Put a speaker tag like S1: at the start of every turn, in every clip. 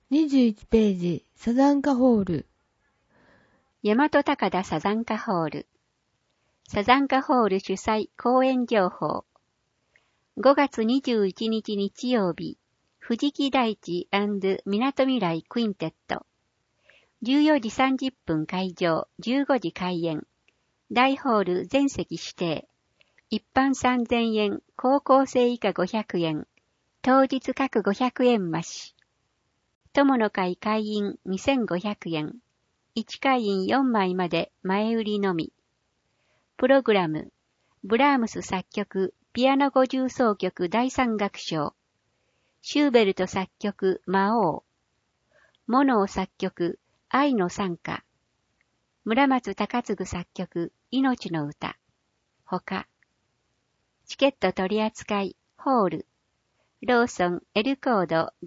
S1: 21ページ、サザンカホール。
S2: 大和高田サザンカホール。サザンカホール主催公演情報。5月21日日曜日、藤木大地&みなとみらいクインテット。14時30分会場、15時開演。大ホール全席指定。一般3000円、高校生以下500円。当日各500円増し。友の会会員2500円。1会員4枚まで前売りのみ。プログラム。ブラームス作曲、ピアノ50奏曲第3楽章。シューベルト作曲、魔王。モノー作曲、愛の賛歌。村松孝次作曲、命の歌。他。チケット取扱い、ホール。ローソン L コード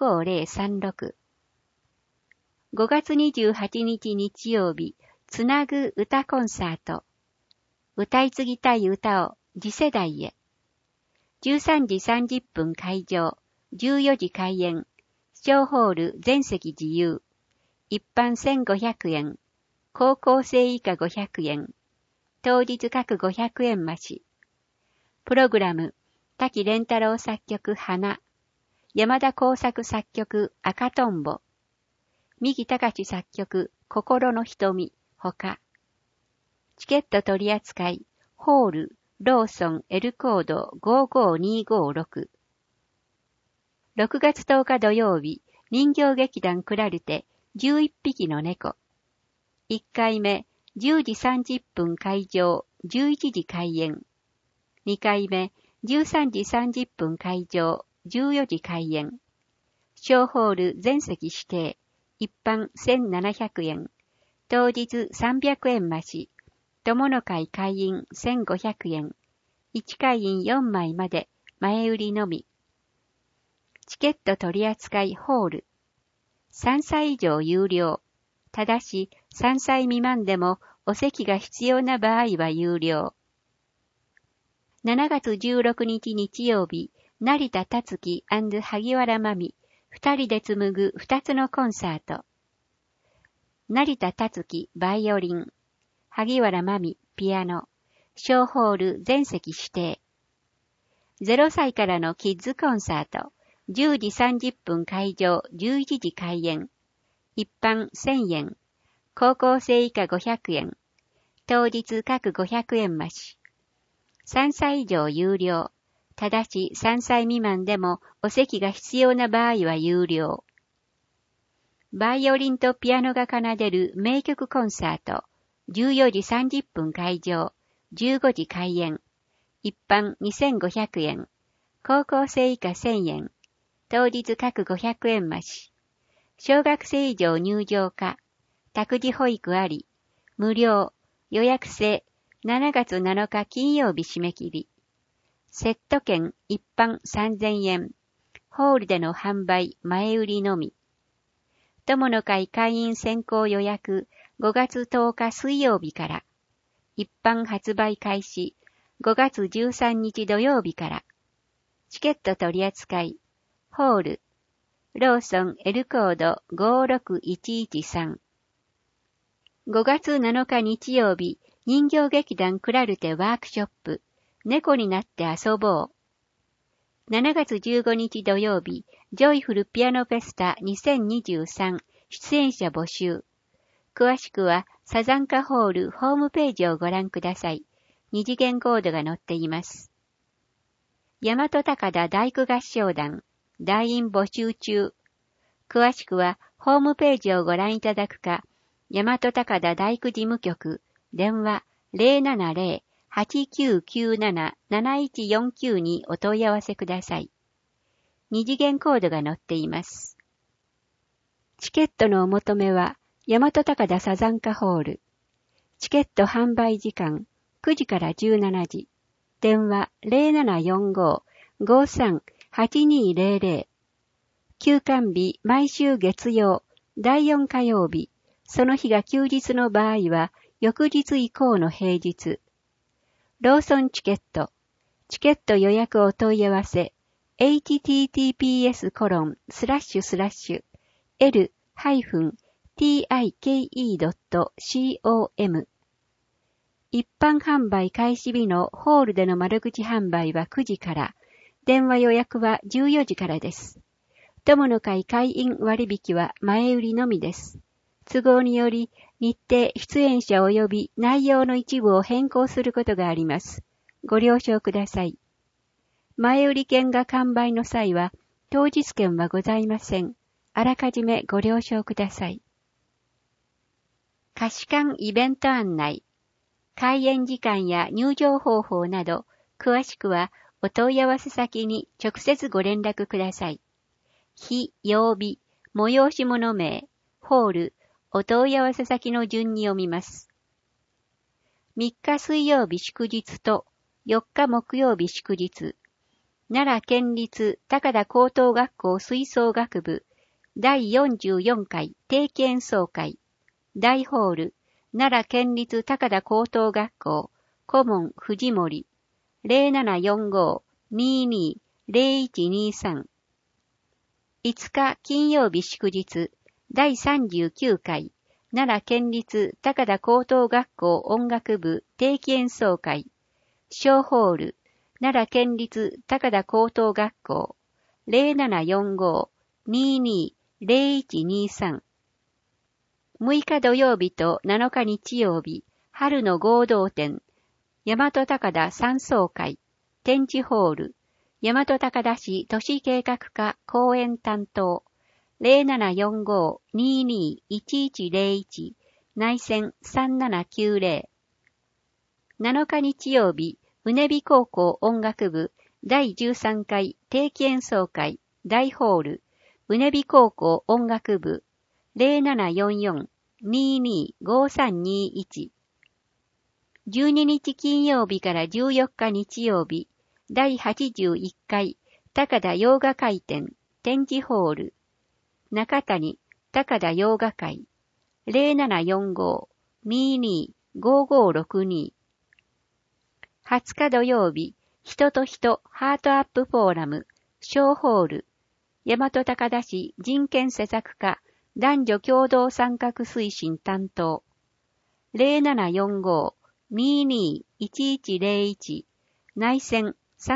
S2: 55036。5月28日日曜日、つなぐ歌コンサート。歌い継ぎたい歌を次世代へ。13時30分会場、14時開演。小ホール全席自由。一般1500円。高校生以下500円。当日各500円増し。プログラム、滝蓮太郎作曲花。山田耕作作曲赤とんぼ。三木隆作曲心の瞳他。チケット取扱い、ホール、ローソン L コード55256。6月10日土曜日、人形劇団クラルテ11匹の猫。1回目、10時30分会場、11時開演。2回目、13時30分会場、14時開演。小ホール全席指定。一般1700円。当日300円増し。友の会会員1500円。1会員4枚まで前売りのみ。チケット取扱いホール。3歳以上有料。ただし3歳未満でもお席が必要な場合は有料。7月16日日曜日、成田達樹&萩原真美。二人で紡ぐ二つのコンサート。成田達樹バイオリン。萩原真美ピアノ。小ホール全席指定。0歳からのキッズコンサート。10時30分会場、11時開演。一般1000円。高校生以下500円。当日各500円増し。3歳以上有料。ただし3歳未満でもお席が必要な場合は有料。バイオリンとピアノが奏でる名曲コンサート。14時30分会場。15時開演。一般2500円。高校生以下1000円。当日各500円増し。小学生以上入場可。託児保育あり。無料。予約制。7月7日金曜日締め切り。セット券一般3000円。ホールでの販売前売りのみ。友の会会員先行予約5月10日水曜日から。一般発売開始5月13日土曜日から。チケット取扱い。ホール。ローソン L コード56113。5月7日日曜日、人形劇団クラルテワークショップ。猫になって遊ぼう。7月15日土曜日、ジョイフルピアノフェスタ2023出演者募集。詳しくはサザンカホールホームページをご覧ください。二次元コードが載っています。大和高田大工合唱団、団員募集中。詳しくはホームページをご覧いただくか、大和高田大工事務局、電話070-8997-7149にお問い合わせください。二次元コードが載っています。チケットのお求めは、大和高田サザンカホール。チケット販売時間、9時から17時。電話0745-538200。休館日毎週月曜、第4火曜日。その日が休日の場合は、翌日以降の平日。ローソンチケット。チケット予約お問い合わせ。https:// l-tike.com。一般販売開始日のホールでの窓口販売は9時から、電話予約は14時からです。友の会会員割引は前売りのみです。都合により、日程、出演者及び内容の一部を変更することがあります。ご了承ください。前売り券が完売の際は、当日券はございません。あらかじめご了承ください。貸し館イベント案内。開演時間や入場方法など、詳しくはお問い合わせ先に直接ご連絡ください。日、曜日、催し物名、ホール、お問い合わせ先の順に読みます。3日水曜日祝日と4日木曜日祝日、奈良県立高田高等学校吹奏楽部第44回定期演奏会、大ホール、奈良県立高田高等学校、顧問藤森、0745-22-0123。5日金曜日祝日、第39回、奈良県立高田高等学校音楽部定期演奏会、小ホール、奈良県立高田高等学校、0745-22-0123。6日土曜日と7日日曜日、春の合同展、大和高田山荘会、展示ホール、大和高田市都市計画課公演担当、0745-22-1101、内線3790。7日日曜日、うねび高校音楽部第13回定期演奏会、大ホール、うねび高校音楽部、0744-22-5321。12日金曜日から14日日曜日、第81回高田洋画会展展示ホール、中谷高田洋画会、0745-22-5562。20日土曜日、人と人ハートアップフォーラム、小ホール、大和高田市人権施策課男女共同参画推進担当、0745-22-1101、内線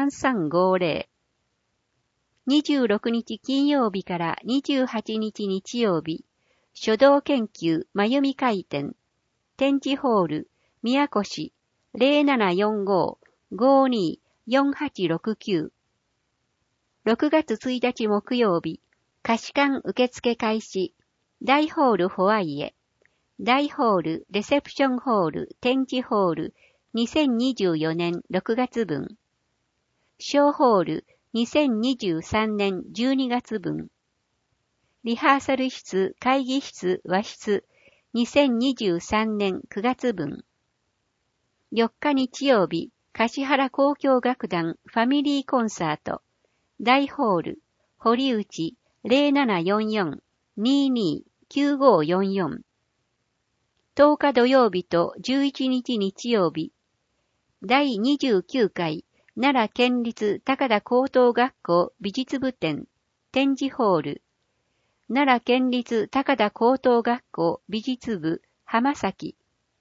S2: 3350。26日金曜日から28日日曜日、書道研究まゆみ会展、展示ホール、宮古市、0745-524869。6月1日木曜日、貸し館受付開始、大ホールホワイエ、大ホールレセプションホール展示ホール2024年6月分、小ホール2023年12月分、リハーサル室会議室和室2023年9月分、4日日曜日、橿原交響楽団ファミリーコンサート、大ホール、堀内 0744-22-9544。10日土曜日と11日日曜日、第29回奈良県立高田高等学校美術部展展示ホール、奈良県立高田高等学校美術部浜崎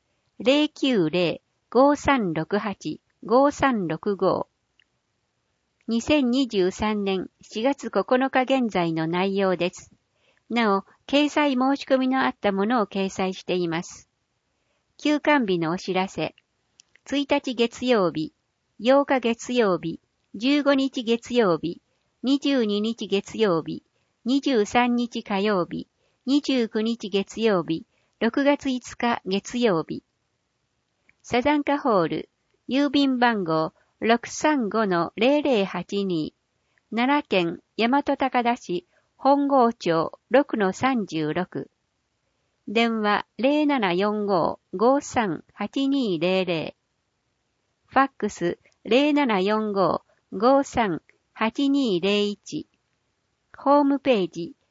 S2: 090-5368-5365。2023年4月9日現在の内容です。なお、掲載申し込みのあったものを掲載しています。休館日のお知らせ。1日月曜日、8日月曜日、15日月曜日、22日月曜日、23日火曜日、29日月曜日、6月5日月曜日。サザンカホール、郵便番号 635-0082、奈良県大和高田市本郷町 6-36。電話 0745-538200。ファックス 0745-538201。ホームページ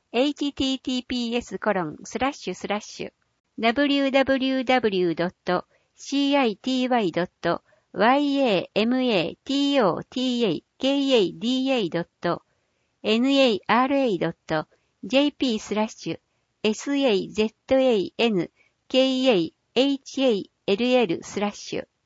S2: https://www.city.yamatotaka.nara.jp jp/sazankhall/